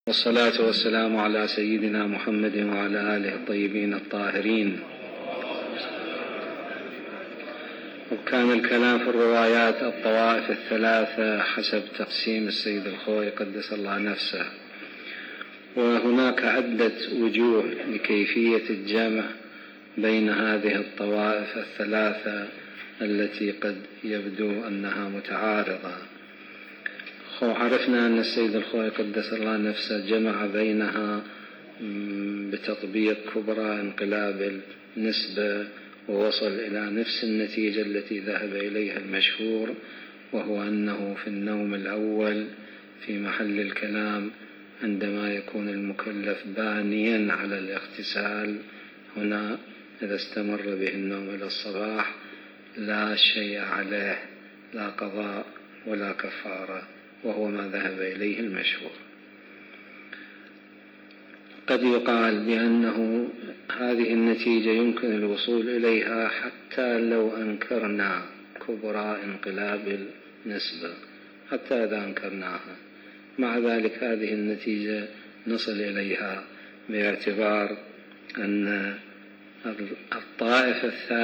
والصلاة والسلام على سيدنا محمد وعلى آله الطيبين الطاهرين. وكان الكلام في الروايات الطوائف الثلاثة حسب تقسيم السيد الخوئي قدس الله نفسه، وهناك عدة وجوه لكيفية الجمع بين هذه الطوائف الثلاثة التي قد يبدو أنها متعارضة. عرفنا أن السيد الخوئي قدس الله نفسه جمع بينها بتطبيق كبرى انقلاب النسبة، ووصل إلى نفس النتيجة التي ذهب إليها المشهور، وهو أنه في النوم الأول في محل الكلام عندما يكون المكلف بانيا على الاغتسال، هنا إذا استمر به النوم إلى الصباح لا شيء عليه، لا قضاء ولا كفارة، وهو ما ذهب إليه المشهور. قد يقال بأنه هذه النتيجة يمكن الوصول إليها حتى لو أنكرنا كبرى انقلاب النسبة، حتى إذا أنكرناها، مع ذلك هذه النتيجة نصل إليها باعتبار أن الطائفة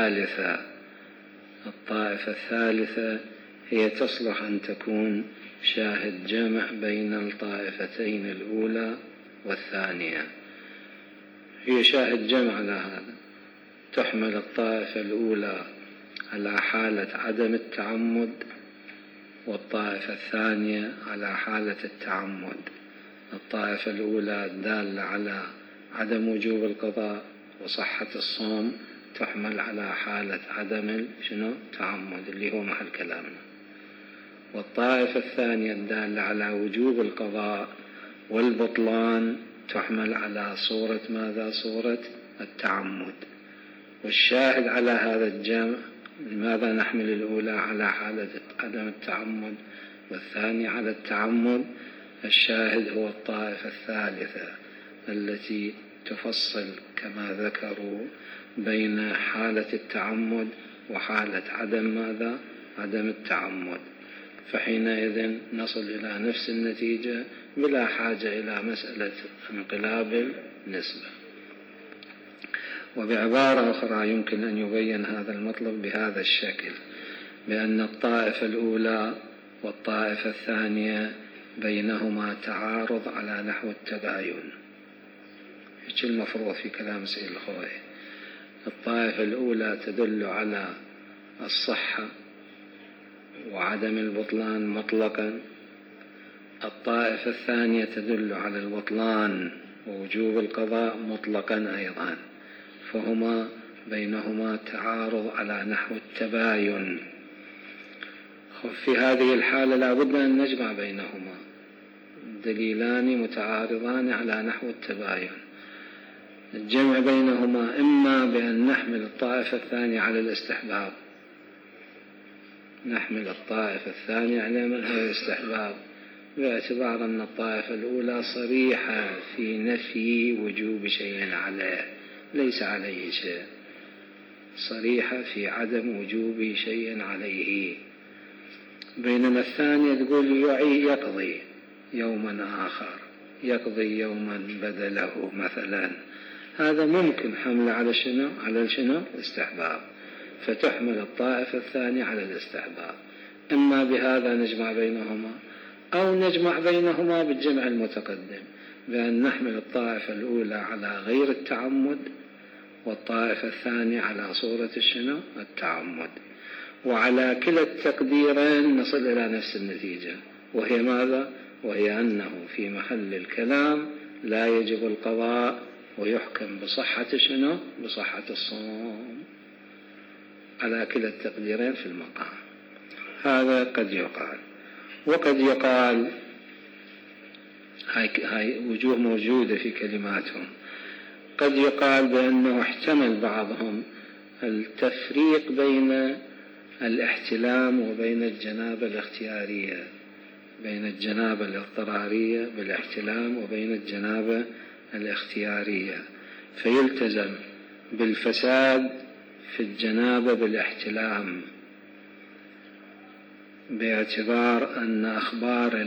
الثالثة هي تصلح أن تكون شاهد جمع بين الطائفتين الأولى والثانية. هي شاهد جمع على هذا، تحمل الطائفة الأولى على حالة عدم التعمد، والطائفة الثانية على حالة التعمد. الطائفة الأولى الدالة على عدم وجوب القضاء وصحة الصوم تحمل على حالة عدم التعمد اللي هو محل كلامنا، والطائفة الثانية الدالة على وجوب القضاء والبطلان تحمل على صورة ماذا؟ صورة التعمد. والشاهد على هذا الجمع، لماذا نحمل الأولى على حالة عدم التعمد والثانية على التعمد؟ الشاهد هو الطائفة الثالثة التي تفصل كما ذكروا بين حالة التعمد وحالة عدم ماذا؟ عدم التعمد. فحينئذ نصل إلى نفس النتيجة بلا حاجة إلى مسألة انقلاب النسبة. وبعبارة أخرى يمكن أن يبين هذا المطلب بهذا الشكل، بأن الطائفة الأولى والطائفة الثانية بينهما تعارض على نحو التباين. هيك المفروض في كلام سيد الخوئي. الطائفة الأولى تدل على الصحة وعدم البطلان مطلقا، الطائفة الثانية تدل على البطلان ووجوب القضاء مطلقا أيضا، فهما بينهما تعارض على نحو التباين. في هذه الحالة لا بد أن نجمع بينهما، دليلان متعارضان على نحو التباين. الجمع بينهما إما بأن نحمل الطائفة الثانية على الاستحباب، نحمل الطائفة الثانية على منهج الاستحباب، باعتبار أن الطائفة الأولى صريحة في نفي وجوب شيء عليه، ليس عليه شيء، صريحة في عدم وجوب شيء عليه، بينما الثانية تقول يقضي يوما آخر، يقضي يوما بدله مثلا. هذا ممكن حمل على شنو؟ على شنو؟ الاستحباب، فتحمل الطائفة الثانية على الاستحباب. إما بهذا نجمع بينهما، أو نجمع بينهما بالجمع المتقدم، بأن نحمل الطائفة الأولى على غير التعمد والطائفة الثانية على صورة الشنو؟ التعمد. وعلى كلا التقديرين نصل إلى نفس النتيجة، وهي ماذا؟ وهي أنه في محل الكلام لا يجب القضاء ويحكم بصحة شنو؟ بصحة الصوم، على كلا التقديرين في المقام. هذا قد يقال. وقد يقال، هاي وجوه موجودة في كلماتهم، قد يقال بأنه احتمل بعضهم التفريق بين الاحتلام وبين الجنابة الاختيارية، بين الجنابة الاضطرارية بالاحتلام وبين الجنابة الاختيارية، فيلتزم بالفساد في الجنابة بالاحتلام، باعتبار أن أخبار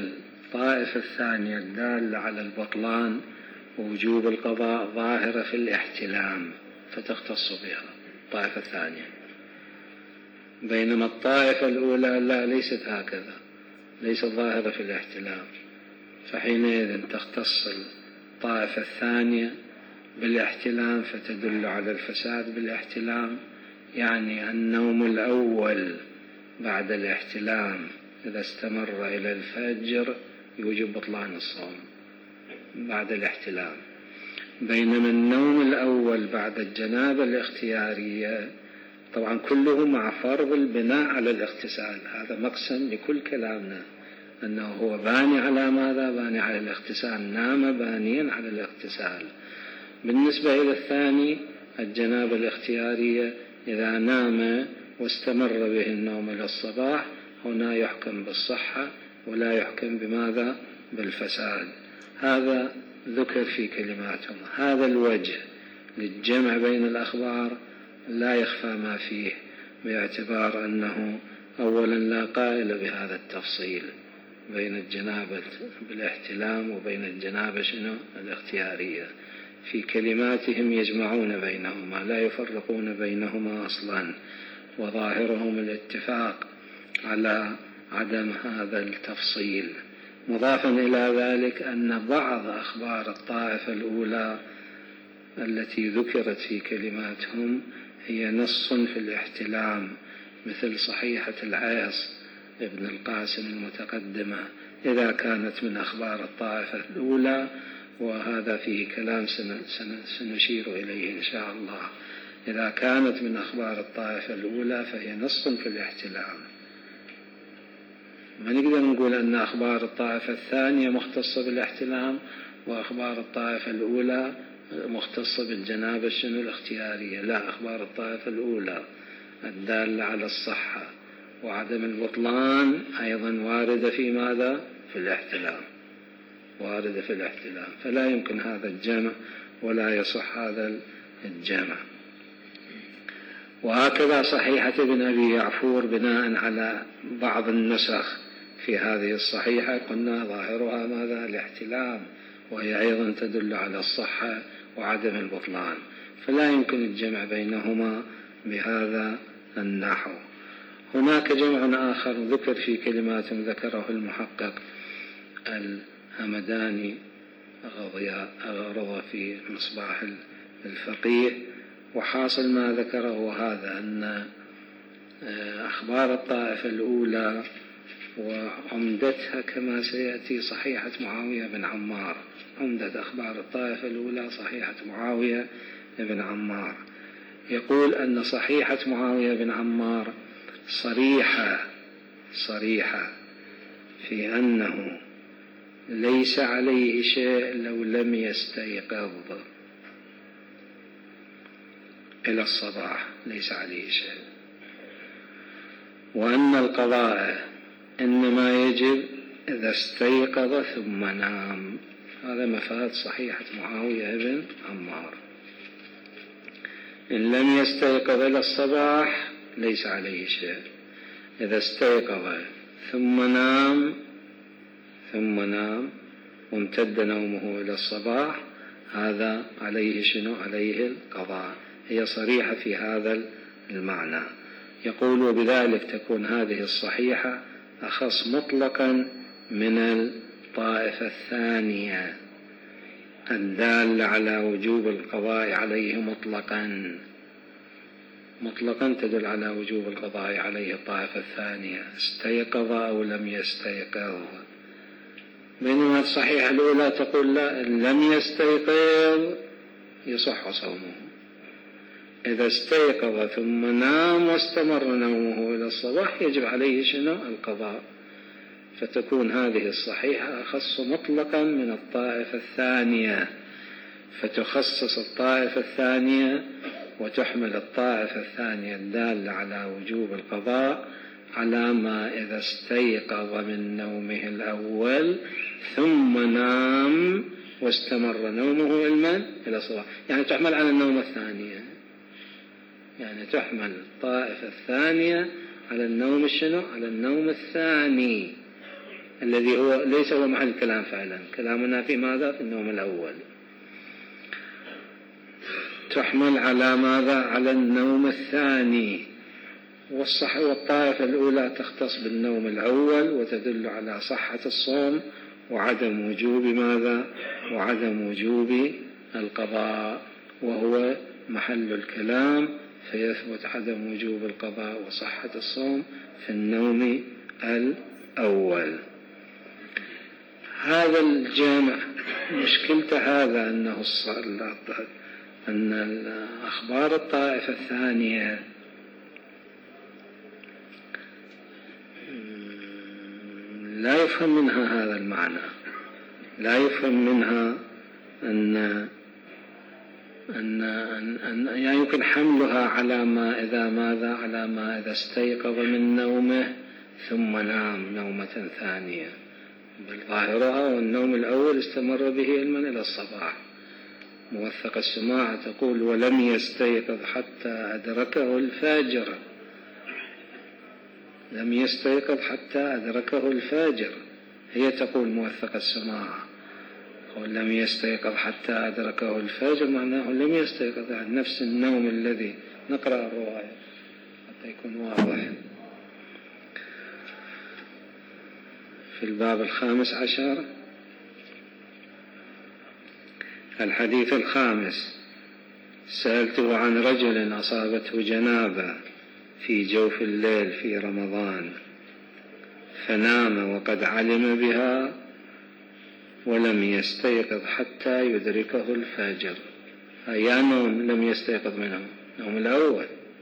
الطائفة الثانية الدالة على البطلان ووجوب القضاء ظاهرة في الاحتلام فتختص بها الطائفة الثانية، بينما الطائفة الأولى لا، ليست هكذا، ليست ظاهرة في الاحتلام، فحينئذ تختص الطائفة الثانية بالاحتلام فتدل على الفساد بالاحتلام. يعني النوم الأول بعد الاحتلام إذا استمر إلى الفجر يوجب بطلان الصوم بعد الاحتلام، بينما النوم الأول بعد الجنابة الاختيارية طبعا كله مع فرض البناء على الاغتسال، هذا مقسم لكل كلامنا أنه هو باني على ماذا؟ باني على الاغتسال، نام بانيا على الاغتسال. بالنسبة إلى الثاني الجنابة الاختيارية إذا نام واستمر به النوم إلى الصباح هنا يحكم بالصحة ولا يحكم بماذا؟ بالفساد. هذا ذكر في كلماتهم. هذا الوجه للجمع بين الأخبار لا يخفى ما فيه، باعتبار أنه أولا لا قائل بهذا التفصيل بين الجنابة بالاحتلام وبين الجنابة الاختيارية، في كلماتهم يجمعون بينهما لا يفرقون بينهما أصلا، وظاهرهم الاتفاق على عدم هذا التفصيل. مضافا إلى ذلك أن بعض أخبار الطائفة الأولى التي ذكرت في كلماتهم هي نص في الاحتلام، مثل صحيحة العاص ابن القاسم المتقدمة إذا كانت من أخبار الطائفة الأولى، وهذا فيه كلام سنشير إليه إن شاء الله. إذا كانت من أخبار الطائفة الأولى فهي نص في الاحتلام. ما نقدر نقول أن أخبار الطائفة الثانية مختصة بالاحتلام وأخبار الطائفة الأولى مختصة بالجنابة الاختيارية، لا، أخبار الطائفة الأولى الدالة على الصحة وعدم البطلان أيضا واردة في ماذا؟ في الاحتلام، واردة في الاحتلام، فلا يمكن هذا الجمع ولا يصح هذا الجمع. وهكذا صحيحة ابن أبي يعفور بناء على بعض النسخ في هذه الصحيحة قلنا ظاهرها ماذا؟ الاحتلام، وهي أيضا تدل على الصحة وعدم البطلان، فلا يمكن الجمع بينهما بهذا النحو. هناك جمع آخر ذكر في كلمات ذكره المحقق الهمداني غرض في مصباح الفقيه، وحاصل ما ذكره هذا أن أخبار الطائفة الأولى وعمدتها كما سيأتي صحيحة معاوية بن عمار، عمدة أخبار الطائفة الأولى صحيحة معاوية بن عمار. يقول أن صحيحة معاوية بن عمار صريحة في أنه ليس عليه شيء لو لم يستيقظ إلى الصباح، ليس عليه شيء، وأن القضاء إنما يجب إذا استيقظ ثم نام. هذا مفاد صحيحة معاوية بن عمار، إن لم يستيقظ إلى الصباح ليس عليه شيء، إذا استيقظ ثم نام وامتد نومه إلى الصباح هذا عليه عليه القضاء. هي صريحة في هذا المعنى. يقول وبذلك تكون هذه الصحيحة أخص مطلقا من الطائفة الثانية الدالة على وجوب القضاء عليه مطلقا تدل على وجوب القضاء عليه الطائفة الثانية استيقظ أو لم يستيقظ، بينما الصحيحة الأولى تقول لا، إن لم يستيقظ يصح صومه، إذا استيقظ ثم نام واستمر نومه إلى الصباح يجب عليه القضاء. فتكون هذه الصحيحة أخص مطلقا من الطائفة الثانية، فتخصص الطائفة الثانية وتحمل الطائفة الثانية الدالة على وجوب القضاء على ما إذا استيقظ من نومه الأول ثم نام واستمر نومه إلى الصباح، يعني تحمل على النوم الثانية، يعني تحمل الطائفة الثانية على النوم على النوم الثاني، الذي هو ليس هو محل الكلام فعلا. كلامنا في ماذا؟ في النوم الأول. تحمل على ماذا؟ على النوم الثاني. والطائفة الأولى تختص بالنوم الأول وتدل على صحة الصوم وعدم وجوب ماذا؟ وعدم وجوب القضاء، وهو محل الكلام، فيثبت عدم وجوب القضاء وصحة الصوم في النوم الأول. هذا الجامع مشكلته هذا أن أخبار الطائفة الثانية لا يفهم منها هذا المعنى، لا يفهم منها أن يعني يمكن حملها على ما إذا ماذا؟ على ما إذا استيقظ من نومه ثم نام نومة ثانية، بل ظاهرها والنوم الأول استمر به علما إلى الصباح. موثق السماع تقول ولم يستيقظ حتى أدركه الفجر، لم يستيقظ حتى أدركه الفجر، هي تقول موثق السماع لم يستيقظ حتى أدركه الفجر، معناه لم يستيقظ عن نفس النوم الذي نقرأ الرواية حتى يكون واضح. في الباب 15 الحديث 5: سألته عن رجل أصابته جنابة في جوف الليل في رمضان فنام وقد علم بها ولم يستيقظ حتى يدركه الفجر. أي نوم لم يستيقظ منه؟ نوم الأول.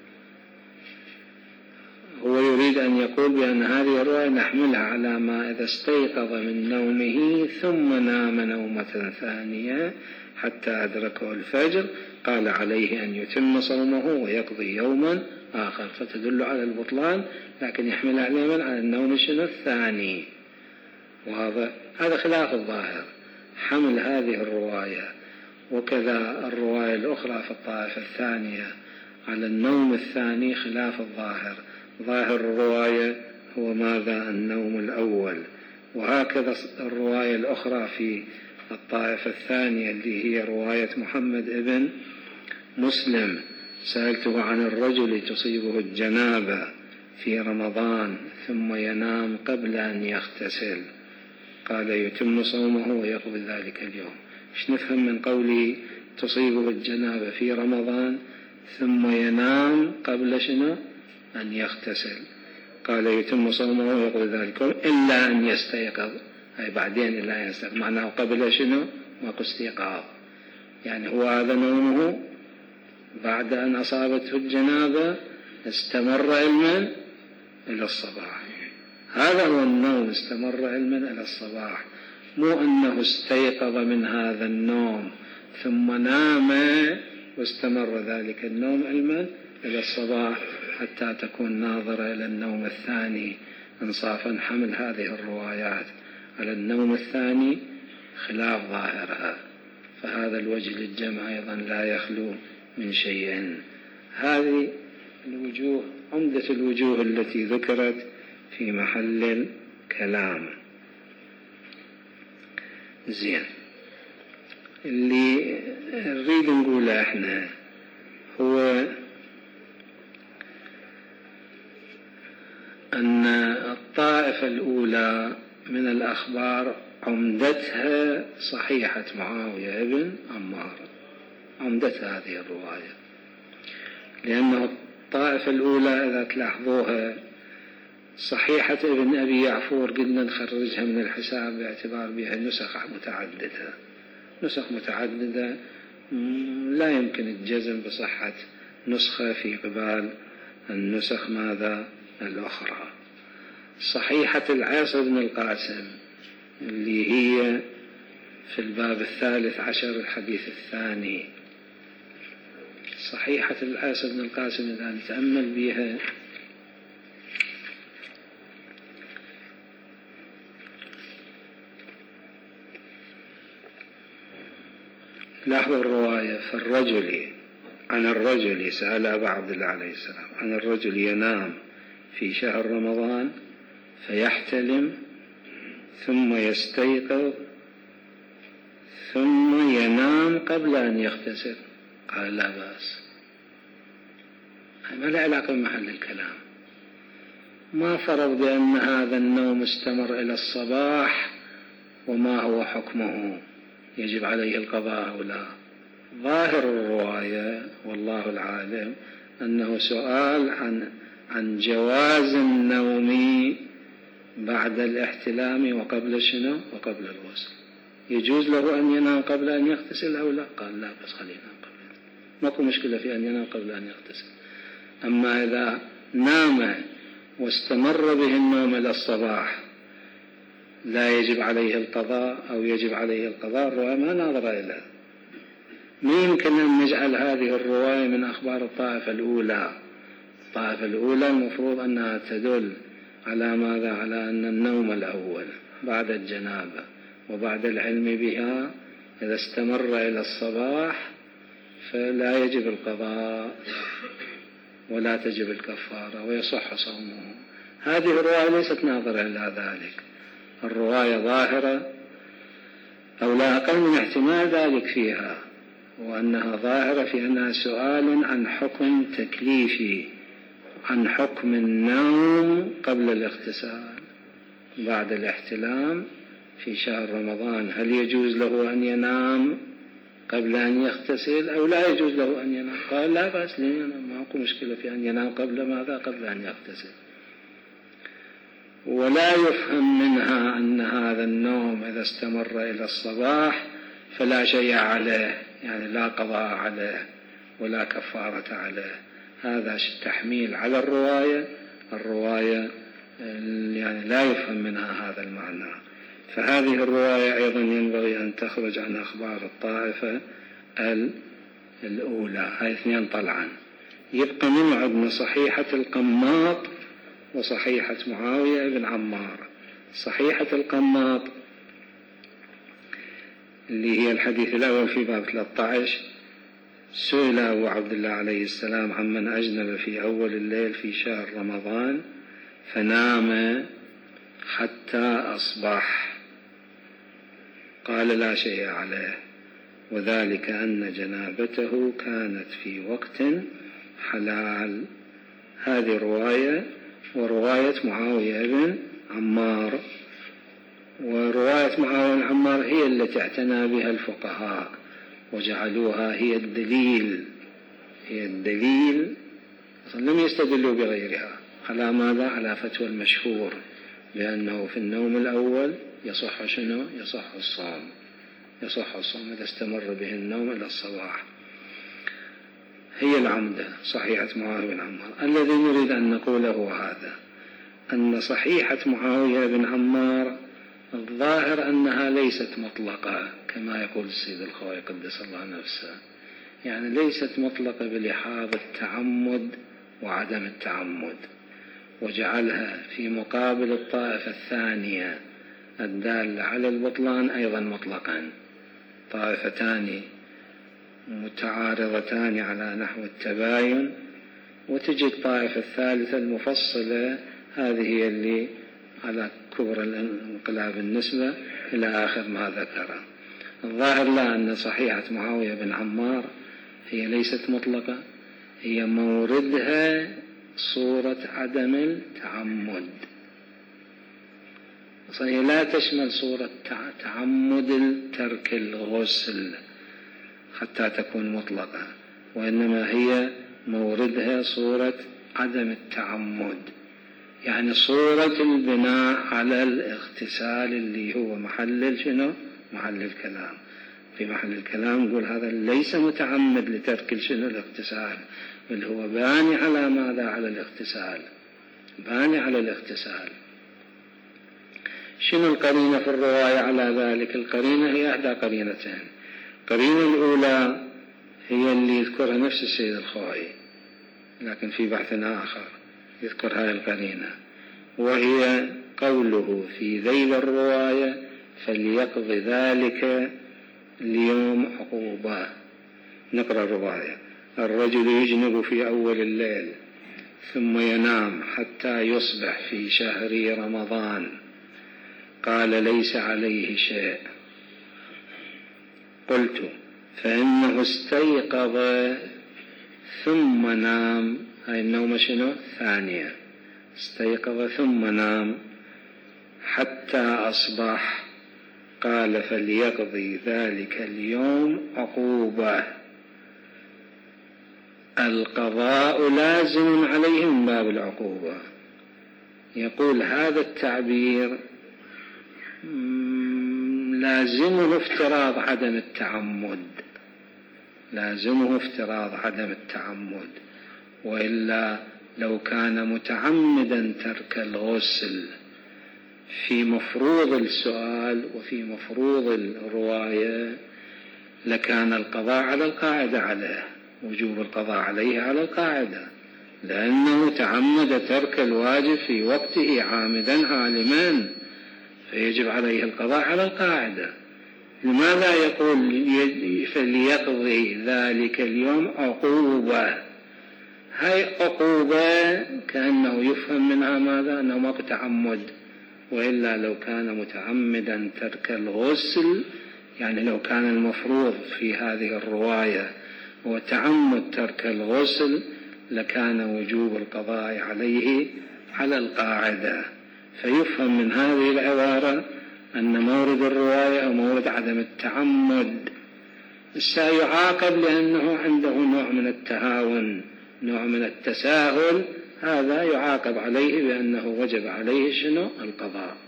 هو يريد أن يقول بأن هذه الرواية نحملها على ما إذا استيقظ من نومه ثم نام نومة ثانية حتى أدركه الفجر، قال عليه أن يتم صومه ويقضي يوما آخر، فتدل على البطلان، لكن يحمل على النوم الثاني. وهذا خلاف الظاهر، حمل هذه الرواية وكذا الرواية الأخرى في الطائفة الثانية على النوم الثاني خلاف الظاهر. ظاهر الرواية هو ماذا؟ النوم الأول. وهكذا الرواية الأخرى في الطائفة الثانية اللي هي رواية محمد ابن مسلم: سألته عن الرجل تصيبه الجنابة في رمضان ثم ينام قبل أن يغتسل، قال يتم صومه ويقضي ذلك اليوم. ايش نفهم من قوله تصيبه الجنابة في رمضان ثم ينام قبل شنو؟ أن يغتسل. قال يتم صومه ويقضي ذلك إلا أن يستيقظ، أي بعدين إلا أن يستيقظ، معناه قبل شنو؟ ماكو استيقاظ، يعني هو هذا نومه بعد أن أصابته الجنابة استمر علما إلى الصباح. هذا هو النوم، استمر علما إلى الصباح، مو أنه استيقظ من هذا النوم ثم نام واستمر ذلك النوم علما إلى الصباح حتى تكون ناظرة إلى النوم الثاني. انصافا حمل هذه الروايات على النوم الثاني خلاف ظاهرها، فهذا الوجه للجمع أيضا لا يخلو من شيء. هذه الوجوه عمدة الوجوه التي ذكرت في محل الكلام. زين، اللي نريد نقوله احنا هو أن الطائفة الأولى من الأخبار عمدتها صحيحة معاوية ابن عمار، عمدتها هذه الرواية، لأنه الطائفة الأولى إذا تلاحظوها صحيحة ابن أبي يعفور قلنا نخرجها من الحساب باعتبار بها نسخ متعددة، نسخ متعددة لا يمكن الجزم بصحة نسخة في قبال النسخ ماذا الأخرى. صحيحة العاص بن القاسم اللي هي في الباب 13 الحديث الثاني، صحيحة العاص بن القاسم إذا نتأمل بها لاحظوا الرواية: في الرجل عن الرجل سأل أبا عبد الله عليه السلام عن الرجل ينام في شهر رمضان فيحتلم ثم يستيقظ ثم ينام قبل أن يغتسل، قال لا بأس. ما له علاقة بمحل الكلام. ما فرض بأن هذا النوم استمر إلى الصباح وما هو حكمه، يجب عليه القضاء أو لا. ظاهر الرواية والله العالم أنه سؤال عن جواز النوم بعد الاحتلام وقبل شنو؟ وقبل الغسل. يجوز له أن ينام قبل أن يغتسل أو لا؟ قال لا بس خليه ينام قبل، ماكو مشكلة في أن ينام قبل أن يغتسل. أما إذا نام واستمر به النوم إلى الصباح لا يجب عليه القضاء أو يجب عليه القضاء، الرواية ما ناظر إليه. ما يمكن أن نجعل هذه الرواية من أخبار الطائفة الأولى. الطائفة الأولى المفروض أنها تدل على ماذا؟ على أن النوم الأول بعد الجنابة وبعد العلم بها إذا استمر إلى الصباح فلا يجب القضاء ولا تجب الكفارة ويصح صومه. هذه الرواية ليست ناظرة إلى ذلك. الرواية ظاهرة أو لا أقل من احتمال ذلك فيها، وأنها ظاهرة في أنها سؤال عن حكم تكليفي، عن حكم النوم قبل الاغتسال بعد الاحتلام في شهر رمضان. هل يجوز له أن ينام قبل أن يغتسل أو لا يجوز له أن ينام؟ قال لا بأس لي، ما أكو مشكلة في أن ينام قبل ماذا؟ قبل أن يغتسل. ولا يفهم منها أن هذا النوم إذا استمر إلى الصباح فلا شيء عليه، يعني لا قضاء عليه ولا كفارة عليه. هذا تحميل على الرواية يعني لا يفهم منها هذا المعنى. فهذه الرواية أيضا ينبغي أن تخرج عن أخبار الطائفة الأولى. هاي اثنين طلعا. يبقى من عندنا صحيحة القماط وصحيحة معاوية بن عمار. صحيحة القماط اللي هي الحديث الأول في باب 13: سئل أبو عبد الله عليه السلام عمن أجنب في أول الليل في شهر رمضان فنام حتى أصبح، قال لا شيء عليه، وذلك أن جنابته كانت في وقت حلال. هذه رواية، ورواية معاوية بن عمار. ورواية معاوية بن عمار هي التي اعتنى بها الفقهاء وجعلوها هي الدليل. لم يستدلوا بغيرها. على ماذا؟ على فتوى المشهور بأنه في النوم الأول يصح شنو؟ يصح الصوم إذا استمر به النوم إلى الصباح. هي العمدة صحيحة معاوية بن عمار. الذي نريد أن نقوله هذا، أن صحيحة معاوية بن عمار الظاهر أنها ليست مطلقة كما يقول السيد الخوئي قدس الله نفسه، يعني ليست مطلقة بلحاظ التعمد وعدم التعمد، وجعلها في مقابل الطائفة الثانية الدالة على البطلان أيضا مطلقا. طائفتان متعارضتان على نحو التباين، وتجد الطائفة الثالثة المفصلة، هذه هي اللي على كبر الانقلاب النسبة إلى آخر ما ذكره. الظاهر لا، أن صحيحة معاوية بن عمار هي ليست مطلقة، هي موردها صورة عدم التعمد، هي لا تشمل صورة تعمد ترك الغسل حتى تكون مطلقة، وإنما هي موردها صورة عدم التعمد، يعني صورة البناء على الاغتسال اللي هو محل شنو؟ محل الكلام. في محل الكلام نقول هذا ليس متعمد لترك شنو؟ الاغتسال، بل هو باني على ماذا؟ على الاغتسال، باني على الاغتسال. شنو القرينة في الرواية على ذلك؟ القرينة هي إحدى قرينتين. القرينة الأولى هي اللي يذكرها نفس السيد الخوئي، لكن في بحث آخر يذكر هذه القرينة، وهي قوله في ذيل الرواية: فليقض ذلك اليوم عقوبة. نقرأ الرواية: الرجل يجنب في أول الليل ثم ينام حتى يصبح في شهر رمضان، قال ليس عليه شيء. قلت فإنه استيقظ ثم نام، هاي النومة شنو؟ ثانية. استيقظ ثم نام حتى أصبح. قال فليقضي ذلك اليوم عقوبة. القضاء لازم عليه من باب العقوبة. يقول هذا التعبير لازمه افتراض عدم التعمد، لازمه افتراض عدم التعمد، وإلا لو كان متعمدا ترك الغسل في مفروض السؤال وفي مفروض الرواية لكان القضاء على القاعدة عليه، وجوب القضاء عليه على القاعدة، لأنه تعمد ترك الواجب في وقته عامدا عالما، فيجب عليه القضاء على القاعدة. لماذا يقول فليقضي ذلك اليوم عقوبة؟ هاي عقوبة كأنه يفهم منها ماذا؟ أنه ما تعمد، وإلا لو كان متعمدا ترك الغسل، يعني لو كان المفروض في هذه الرواية هو تعمد ترك الغسل لكان وجوب القضاء عليه على القاعدة. فيفهم من هذه العبارة أن مورد الرواية أو مورد عدم التعمد. سيعاقب لأنه عنده نوع من التهاون، نوع من التساهل، هذا يعاقب عليه بأنه وجب عليه شنو؟ القضاء.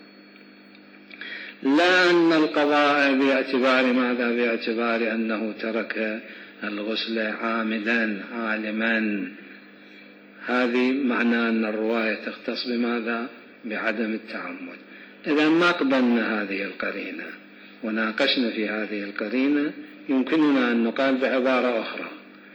لا أن القضاء باعتبار ماذا؟ باعتبار أنه ترك الغسل عامدا عالما. هذه معنى أن الرواية تختص بماذا؟ بعدم التعمد. إذا ما قبلنا هذه القرينة وناقشنا في هذه القرينة، يمكننا أن نقال بعبارة أخرى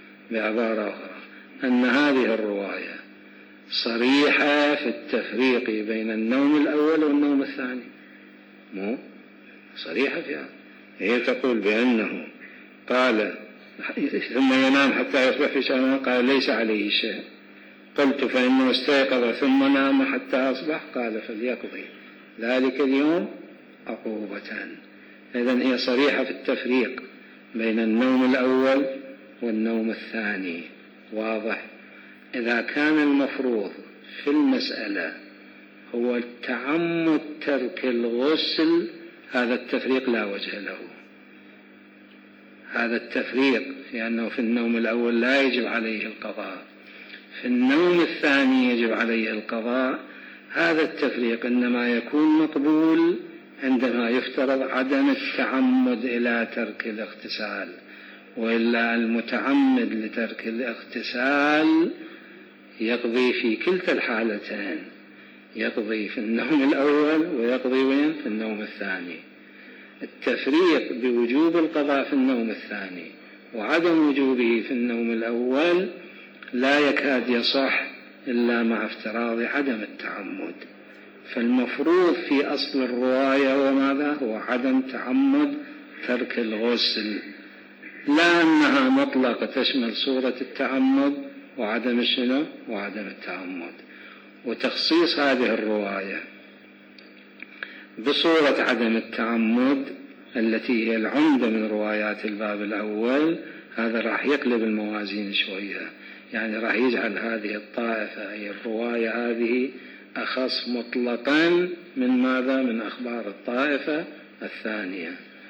أن هذه الرواية صريحة في التفريق بين النوم الأول والنوم الثاني، مو صريحة فيها. هي تقول بأنه قال ثم ينام حتى يصبح في شأنه، قال ليس عليه شيء. قلت فإنه استيقظ ثم نام حتى أصبح، قال فليقضي ذلك اليوم عقوبة. إذن هي صريحة في التفريق بين النوم الأول والنوم الثاني. واضح؟ إذا كان المفروض في المسألة هو التعمد ترك الغسل، هذا التفريق لا وجه له. هذا التفريق في أنه في النوم الأول لا يجب عليه القضاء، في النوم الثاني يجب عليه القضاء، هذا التفريق إنما يكون مقبول عندما يفترض عدم التعمد إلى ترك الاغتسال، وإلا المتعمد لترك الاغتسال يقضي في كلتا الحالتين، يقضي في النوم الأول ويقضي في النوم الثاني. التفريق بوجوب القضاء في النوم الثاني وعدم وجوبه في النوم الأول لا يكاد يصح إلا مع افتراض عدم التعمد. فالمفروض في أصل الرواية هو ماذا؟ هو عدم تعمد ترك الغسل، لا أنها مطلقة تشمل صورة التعمد وعدم الشنو؟ وعدم التعمد. وتخصيص هذه الرواية بصورة عدم التعمد التي هي العمدة من روايات الباب الأول، هذا راح يقلب الموازين شوية، يعني راح يجعل هذه الطائفة أي الرواية هذه أخص مطلقا من ماذا؟ من أخبار الطائفة الثانية،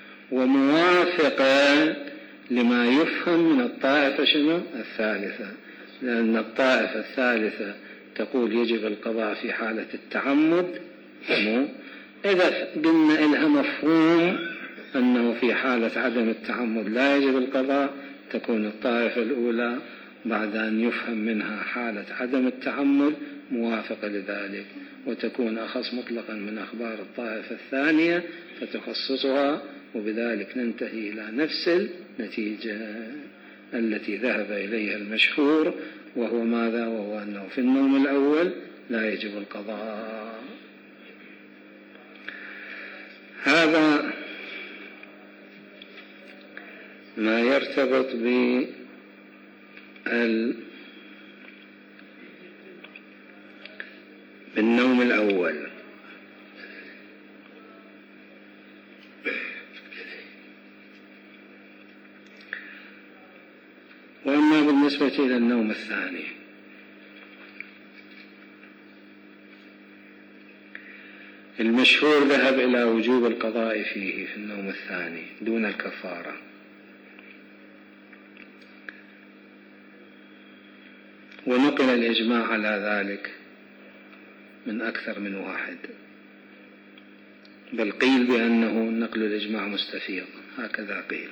وموافقة لما يفهم من الطائفة شنو؟ الثالثة، لأن الطائفة الثالثة تقول يجب القضاء في حالة التعمد. إذا قلنا لها مفهوم أنه في حالة عدم التعمد لا يجب القضاء، تكون الطائفة الأولى بعد أن يفهم منها حالة عدم التعمد موافقة لذلك، وتكون أخص مطلقا من أخبار الطائفة الثانية فتخصصها، وبذلك ننتهي إلى نفس النتيجة التي ذهب إليها المشهور، وهو ماذا؟ وهو أنه في النوم الأول لا يجب القضاء. هذا ما يرتبط بالنوم الأول. بالنسبة إلى النوم الثاني، المشهور ذهب إلى وجوب القضاء فيه في النوم الثاني دون الكفارة، ونقل الإجماع على ذلك من أكثر من واحد، بل قيل بأنه نقل الإجماع مستفيض، هكذا قيل.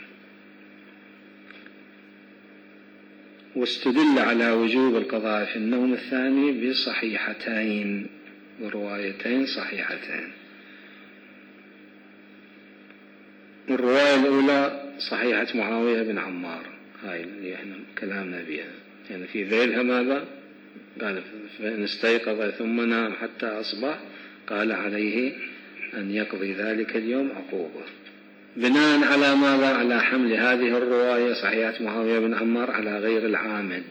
واستدل على وجوب القضاء في النوم الثاني بصحيحتين، وروايتين صحيحتين. الرواية الأولى صحيحة معاوية بن عمار، هاي اللي احنا كلامنا بها، يعني في ذيلها ماذا قال؟ فإن استيقظ ثم نام حتى أصبح قال عليه أن يقضي ذلك اليوم عقوبة. بناء على ماذا؟ على حمل هذه الرواية صحيحة معاوية بن عمار على غير العامد،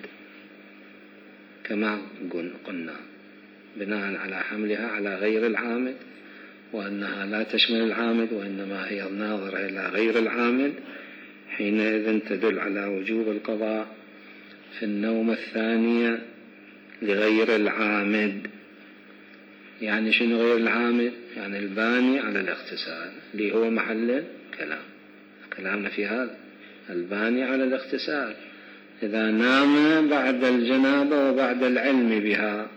كما قلنا بناء على حملها على غير العامد، وأنها لا تشمل العامد وإنما هي ناظرة إلى غير العامد، حينئذ تدل على وجوب القضاء في النوم الثانية لغير العامد. يعني شنو غير العامد؟ يعني الباني على الاغتسال، اللي هو محل كلامنا في هذا، الباني على الاغتسال إذا نام بعد الجنابة وبعد العلم بها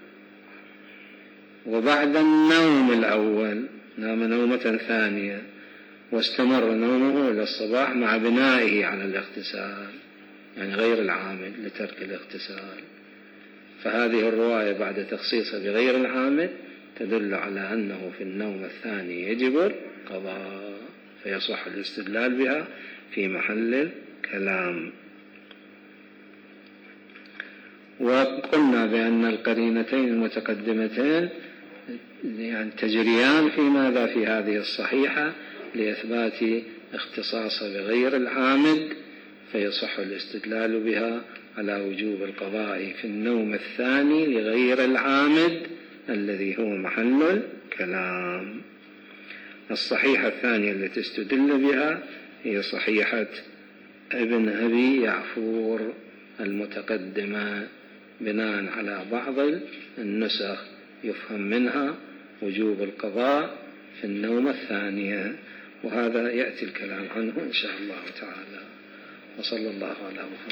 وبعد النوم الأول، نام نومة ثانية واستمر نومه إلى الصباح مع بنائه على الاغتسال، يعني غير العامد لترك الاغتسال، فهذه الرواية بعد تخصيصها بغير العامد تدل على أنه في النوم الثاني يجب القضاء، فيصح الاستدلال بها في محل الكلام. وقلنا بأن القرينتين المتقدمتين يعني تجريان في ماذا؟ في هذه الصحيحة لإثبات اختصاص بغير العامد، فيصح الاستدلال بها على وجوب القضاء في النوم الثاني لغير العامد الذي هو محل الكلام. الصحيحة الثانية التي استدل بها هي صحيحة ابن أبي يعفور المتقدمة، بناء على بعض النسخ يفهم منها وجوب القضاء في النوم الثانية، وهذا يأتي الكلام عنه إن شاء الله تعالى. وصلى الله على محمد.